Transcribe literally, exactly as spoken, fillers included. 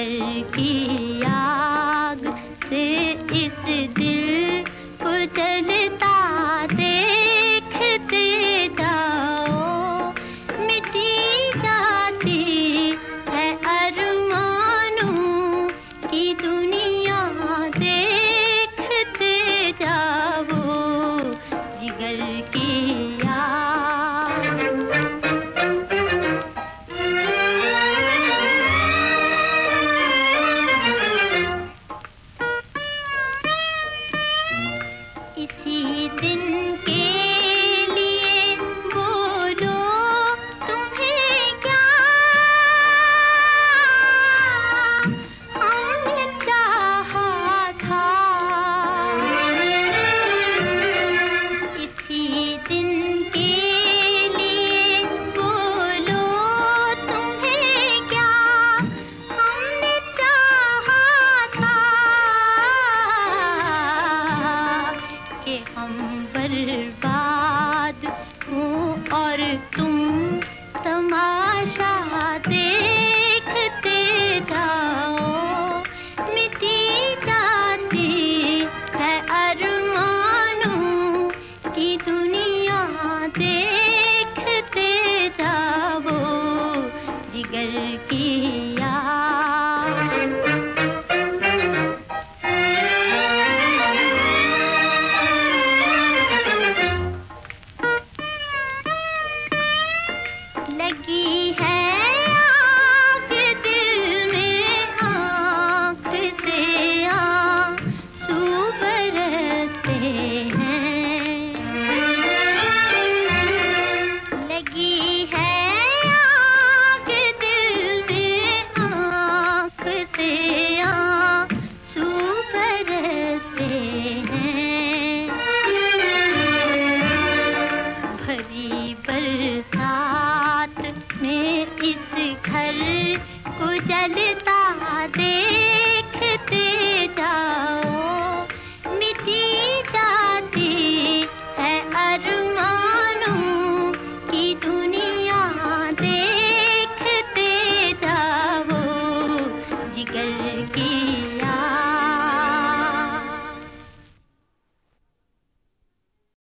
जिगर की आग से इस दिल को जलता देखते जाओ, मिटी जाती है अरमानों की दुनिया देखते जाओ, जिगर की आग। इसी दिन के लिए बोलो तुम्हें क्या, हमने चाहा था। इसी दिन के लिए बोलो तुम्हें क्या, हमने चाहा था कि हम बर्बाद हों और तुम तमाशा देखते जाओ, मिटी जाती है अरमानों की दुनिया देखते जाओ, जिगर की आग। लगी है आग दिल में, आँख से आंसू बरसते हैं। लगी है आग दिल में, आँख से आंसू बरसते हैं। भरी बरसात में इस घर को जलता देखते जाओ, मिटी जाती है अरमानों की दुनिया देखते जाओ, जिगर की आग।